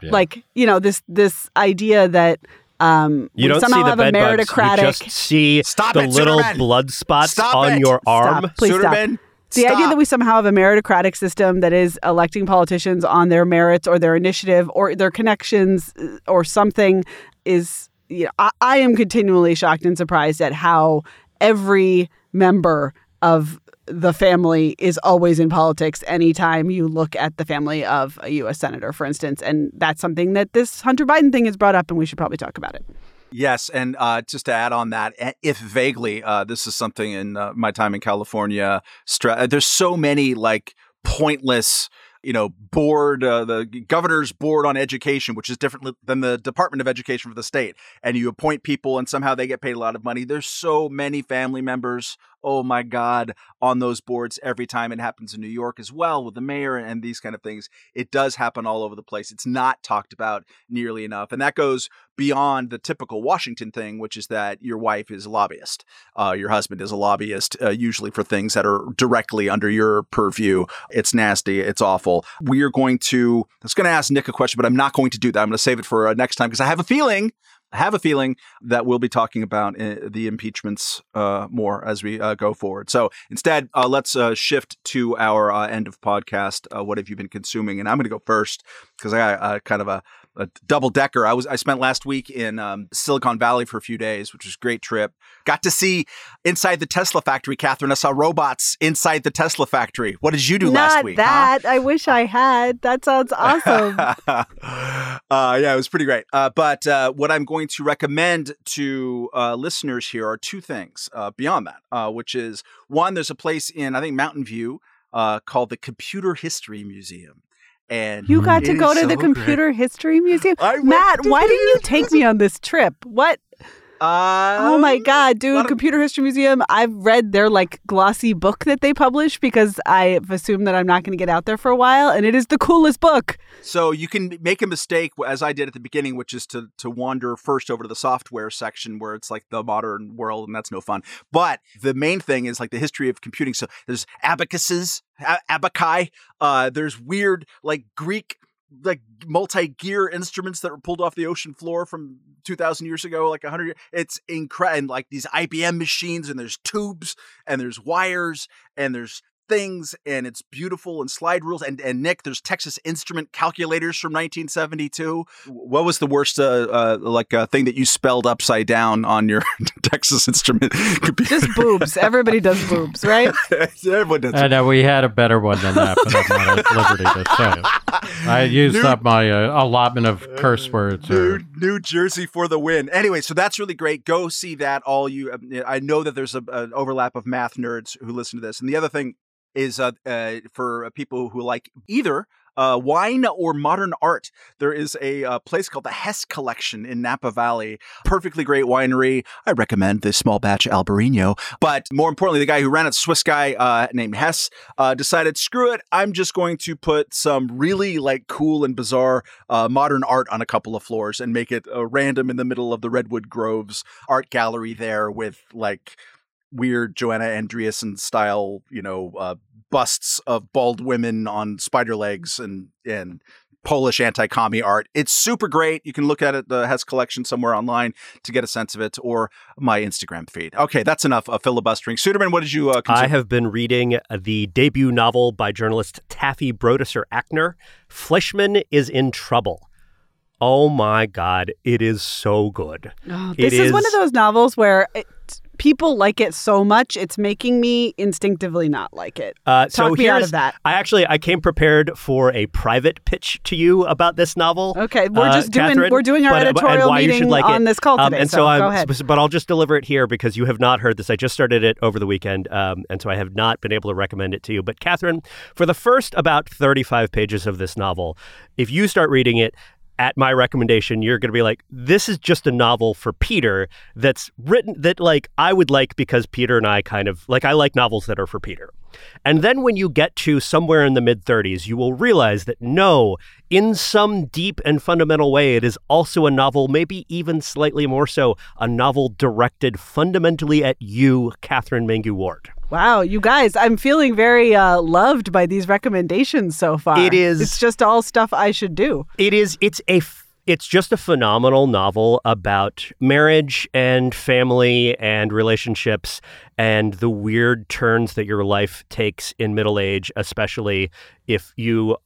this idea that. You don't see the bed bugs. You just see the little blood spots on your arm. Please stop. The idea that we somehow have a meritocratic system that is electing politicians on their merits or their initiative or their connections or something is, I am continually shocked and surprised at how every member of the family is always in politics anytime you look at the family of a U.S. senator, for instance. And that's something that this Hunter Biden thing has brought up, and we should probably talk about it. Yes. And just to add on that, if vaguely, this is something in my time in California, there's so many pointless board, the governor's board on education, which is different than the Department of Education for the state. And you appoint people and somehow they get paid a lot of money. There's so many family members, oh my God, on those boards every time. It happens in New York as well with the mayor and these kind of things. It does happen all over the place. It's not talked about nearly enough. And that goes beyond the typical Washington thing, which is that your wife is a lobbyist. Your husband is a lobbyist, usually for things that are directly under your purview. It's nasty. It's awful. I was going to ask Nick a question, but I'm not going to do that. I'm going to save it for next time because I have a feeling that we'll be talking about the impeachments more as we go forward. So instead, let's shift to our end of podcast. What have you been consuming? And I'm going to go first because I got kind of a double decker. I spent last week in Silicon Valley for a few days, which was a great trip. Got to see inside the Tesla factory, Catherine. I saw robots inside the Tesla factory. What did you do last week? Not that. Huh? I wish I had. That sounds awesome. Yeah, it was pretty great. But what I'm going to recommend to listeners here are two things beyond that, which is one, there's a place in, I think, Mountain View called the Computer History Museum. And you got to go to the Computer History Museum? Matt, why didn't you take me on this trip? What? Oh my God, dude, Computer History Museum. I've read their like glossy book that they publish because I've assumed that I'm not going to get out there for a while. And it is the coolest book. So you can make a mistake, as I did at the beginning, which is to wander first over to the software section where it's like the modern world, and that's no fun. But the main thing is like the history of computing. So there's abacuses, abaci. There's weird like Greek like multi-gear instruments that were pulled off the ocean floor from 2,000 years ago, like 100 years. It's incredible. And like these IBM machines, and there's tubes, and there's wires, and there's things, and it's beautiful, and slide rules. And Nick, there's Texas Instrument calculators from 1972. What was the worst thing that you spelled upside down on your Texas Instrument computer? Just boobs. Everybody does boobs, right? Everyone does. I know we had a better one than that, but I'm not at liberty to say it. I used up my allotment of curse words. New Jersey for the win. Anyway, so that's really great. Go see that. All you, I know that there's an overlap of math nerds who listen to this. And the other thing is for people who like either wine or modern art, there is a place called the Hess Collection in Napa Valley. Perfectly great winery. I recommend this small batch Albarino. But more importantly, the guy who ran it, Swiss guy named Hess, decided, screw it, I'm just going to put some really like cool and bizarre modern art on a couple of floors and make it random in the middle of the Redwood Groves art gallery there with like weird Joanna Andreasen style, busts of bald women on spider legs and Polish anti-commie art. It's super great. You can look at it, the Hess Collection, somewhere online to get a sense of it, or my Instagram feed. Okay, that's enough filibustering. Suderman, what did you consume? I have been reading the debut novel by journalist Taffy Brodesser-Akner, Fleischman is in Trouble. Oh my God, it is so good. Oh, this is one of those novels where people like it so much, it's making me instinctively not like it. Talk me out of that. I came prepared for a private pitch to you about this novel. Okay, we're doing our editorial meeting on this call today. So go ahead. But I'll just deliver it here because you have not heard this. I just started it over the weekend, and so I have not been able to recommend it to you. But Catherine, for the first about 35 pages of this novel, if you start reading it, at my recommendation, you're going to be like, this is just a novel for Peter that's written that like I would like because Peter and I kind of like, I like novels that are for Peter. And then when you get to somewhere in the mid-30s, you will realize that no, in some deep and fundamental way, it is also a novel, maybe even slightly more so, a novel directed fundamentally at you, Catherine Mangu-Ward. Wow, you guys, I'm feeling very loved by these recommendations so far. It is. It's just all stuff I should do. It is. It's just a phenomenal novel about marriage and family and relationships and the weird turns that your life takes in middle age, especially if you're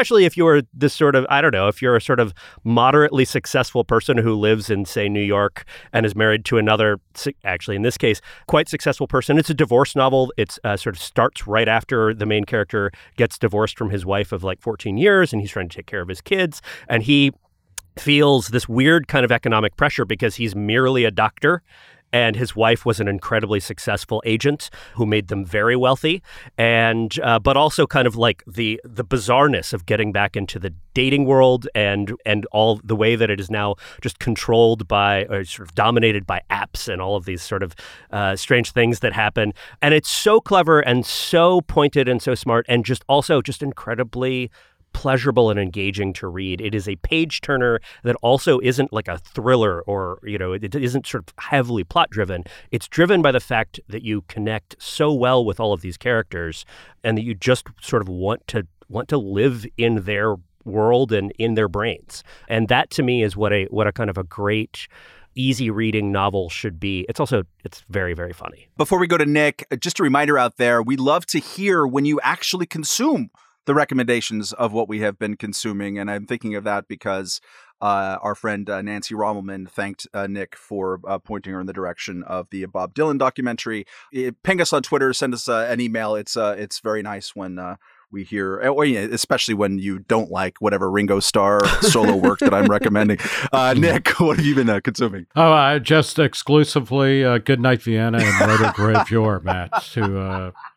this sort of, I don't know, if you're a sort of moderately successful person who lives in, say, New York and is married to another, actually in this case, quite successful person. It's a divorce novel. It's sort of starts right after the main character gets divorced from his wife of like 14 years and he's trying to take care of his kids. And he feels this weird kind of economic pressure because he's merely a doctor and his wife was an incredibly successful agent who made them very wealthy. And but also kind of like the bizarreness of getting back into the dating world and all the way that it is now just controlled by or sort of dominated by apps and all of these sort of strange things that happen. And it's so clever and so pointed and so smart and just also just incredibly pleasurable and engaging to read. It is a page turner that also isn't like a thriller or, it isn't sort of heavily plot driven. It's driven by the fact that you connect so well with all of these characters and that you just sort of want to live in their world and in their brains. And that to me is what a kind of a great easy reading novel should be. It's very, very funny. Before we go to Nick, just a reminder out there, we love to hear when you actually consume the recommendations of what we have been consuming. And I'm thinking of that because our friend Nancy Rommelman thanked Nick for pointing her in the direction of the Bob Dylan documentary. Ping us on Twitter, send us an email. It's very nice when we hear, especially when you don't like whatever Ringo Starr solo work that I'm recommending. Nick, what have you been consuming? Oh, just exclusively Goodnight Vienna and Roto Gravure, Matt, to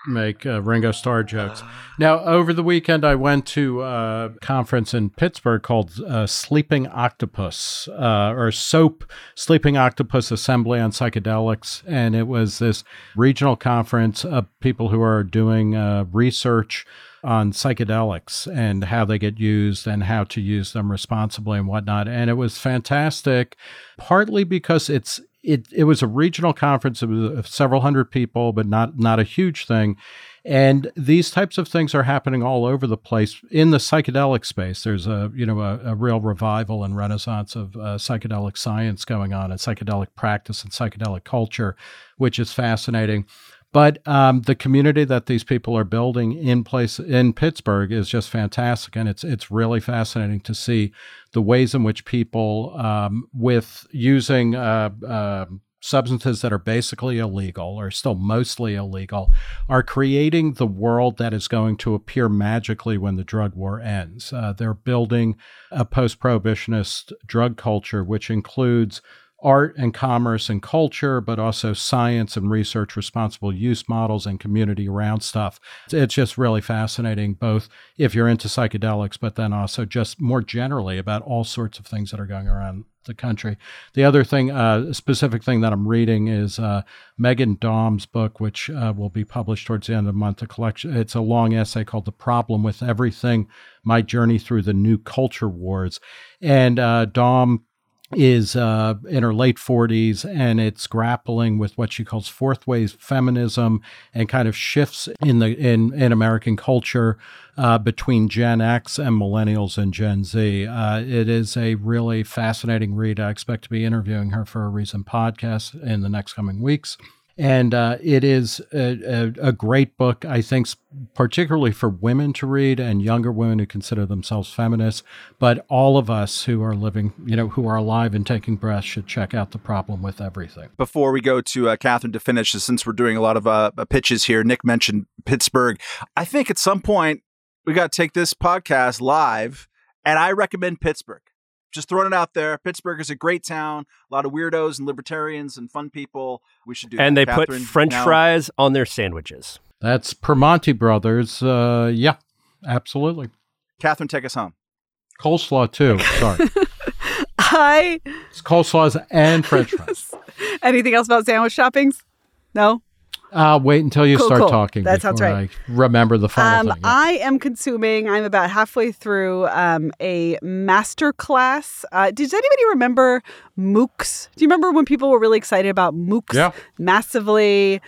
make Ringo Starr jokes. Now, over the weekend, I went to a conference in Pittsburgh called Sleeping Octopus, or SOAP, Sleeping Octopus Assembly on Psychedelics. And it was this regional conference of people who are doing research on psychedelics and how they get used and how to use them responsibly and whatnot. And it was fantastic, partly because it was a regional conference. It was several hundred people, but not a huge thing. And these types of things are happening all over the place in the psychedelic space. There's a real revival and renaissance of psychedelic science going on, and psychedelic practice and psychedelic culture, which is fascinating. But the community that these people are building in Pittsburgh is just fantastic, and it's really fascinating to see the ways in which people, with using substances that are basically illegal or still mostly illegal, are creating the world that is going to appear magically when the drug war ends. They're building a post-prohibitionist drug culture, which includes art and commerce and culture, but also science and research, responsible use models, and community around stuff. It's just really fascinating, both if you're into psychedelics, but then also just more generally about all sorts of things that are going around the country. The other thing, specific thing that I'm reading is Megan Daum's book, which will be published towards the end of the month. It's a long essay called The Problem with Everything, My Journey Through the New Culture Wars. And Daum is in her late 40s, and it's grappling with what she calls fourth wave feminism and kind of shifts in American culture between Gen X and millennials and Gen Z. It is a really fascinating read. I expect to be interviewing her for a recent podcast in the next coming weeks. And it is a great book, I think, particularly for women to read and younger women who consider themselves feminists. But all of us who are living, who are alive and taking breaths should check out The Problem with Everything. Before we go to Catherine to finish, since we're doing a lot of pitches here, Nick mentioned Pittsburgh. I think at some point we got to take this podcast live, and I recommend Pittsburgh. Just throwing it out there. Pittsburgh is a great town. A lot of weirdos and libertarians and fun people. We should do that. And they Catherine, put French fries on their sandwiches. That's Primanti Brothers. Yeah, absolutely. Catherine, take us home. Coleslaw, too. Sorry. It's coleslaws and French fries. Anything else about sandwich toppings? No? Wait until you start talking. That sounds right. I remember the final thing. Yeah. I'm about halfway through a master class. Does anybody remember MOOCs? Do you remember when people were really excited about MOOCs? Yeah. Massively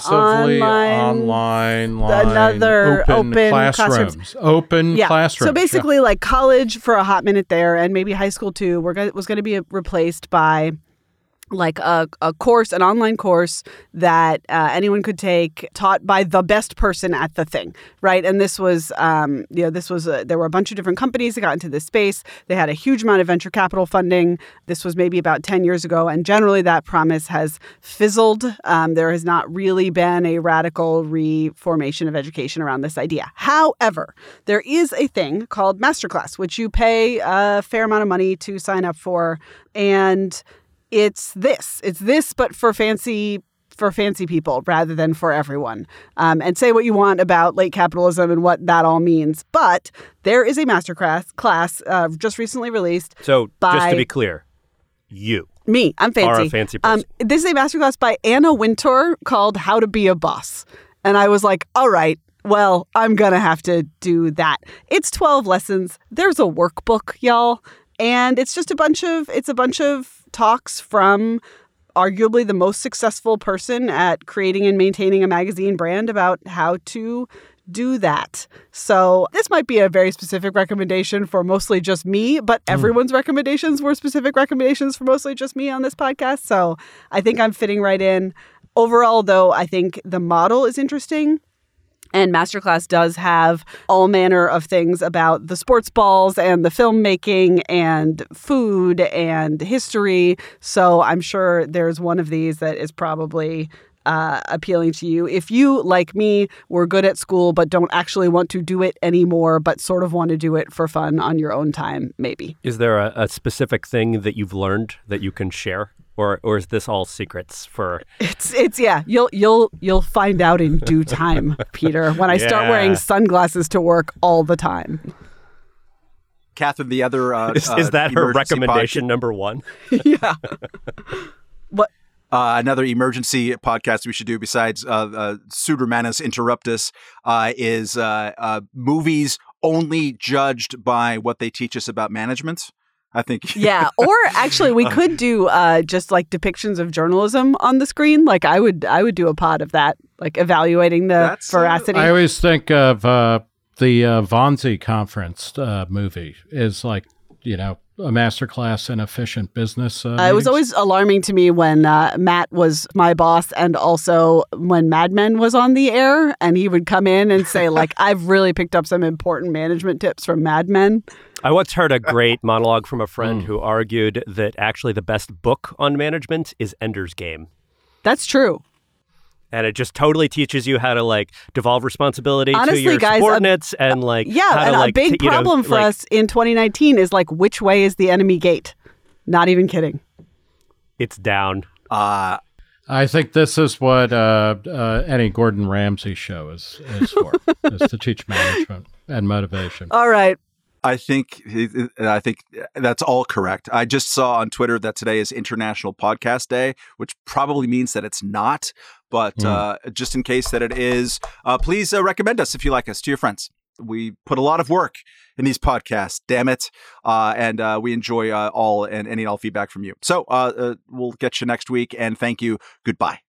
online, another open classrooms. Open classrooms. So basically like college for a hot minute there, and maybe high school too, was going to be replaced by like a course, an online course that anyone could take, taught by the best person at the thing, right? And this was, there were a bunch of different companies that got into this space. They had a huge amount of venture capital funding. This was maybe about 10 years ago, and generally that promise has fizzled. There has not really been a radical reformation of education around this idea. However, there is a thing called Masterclass, which you pay a fair amount of money to sign up for, and it's this, but for fancy people rather than for everyone. And say what you want about late capitalism and what that all means, but there is a class just recently released. So just to be clear, I'm fancy. Are a fancy person. This is a masterclass by Anna Wintour called How to Be a Boss, and I was like, all right. Well, I'm gonna have to do that. It's 12 lessons. There's a workbook, y'all, and it's just a bunch of talks from arguably the most successful person at creating and maintaining a magazine brand about how to do that. So this might be a very specific recommendation for mostly just me, but everyone's recommendations were specific recommendations for mostly just me on this podcast. So I think I'm fitting right in. Overall, though, I think the model is interesting. And Masterclass does have all manner of things about the sports balls and the filmmaking and food and history. So I'm sure there's one of these that is probably appealing to you. If you, like me, were good at school but don't actually want to do it anymore, but sort of want to do it for fun on your own time, maybe. Is there a specific thing that you've learned that you can share? Or is this all secrets for? It's yeah. You'll find out in due time, Peter. When I start wearing sunglasses to work all the time. Catherine, the other is that her recommendation number one? Yeah. What? Another emergency podcast we should do besides Sudermanus Interruptus is movies only judged by what they teach us about management. I think. Yeah. Or actually, we could do just like depictions of journalism on the screen. Like I would do a pod of that, like evaluating the veracity. I always think of the Vonzi conference movie is like, a masterclass in efficient business. It was always alarming to me when Matt was my boss, and also when Mad Men was on the air, and he would come in and say, like, I've really picked up some important management tips from Mad Men. I once heard a great monologue from a friend who argued that actually the best book on management is Ender's Game. That's true. And it just totally teaches you how to like devolve responsibility Honestly, to your guys, subordinates and like how to, a big problem for us in 2019 is like which way is the enemy gate? Not even kidding. It's down. I think this is what any Gordon Ramsay show is for, is to teach management and motivation. All right. I think that's all correct. I just saw on Twitter that today is International Podcast Day, which probably means that it's not. But just in case that it is, please recommend us if you like us to your friends. We put a lot of work in these podcasts, damn it. And we enjoy all and any and all feedback from you. So we'll get you next week. And thank you. Goodbye.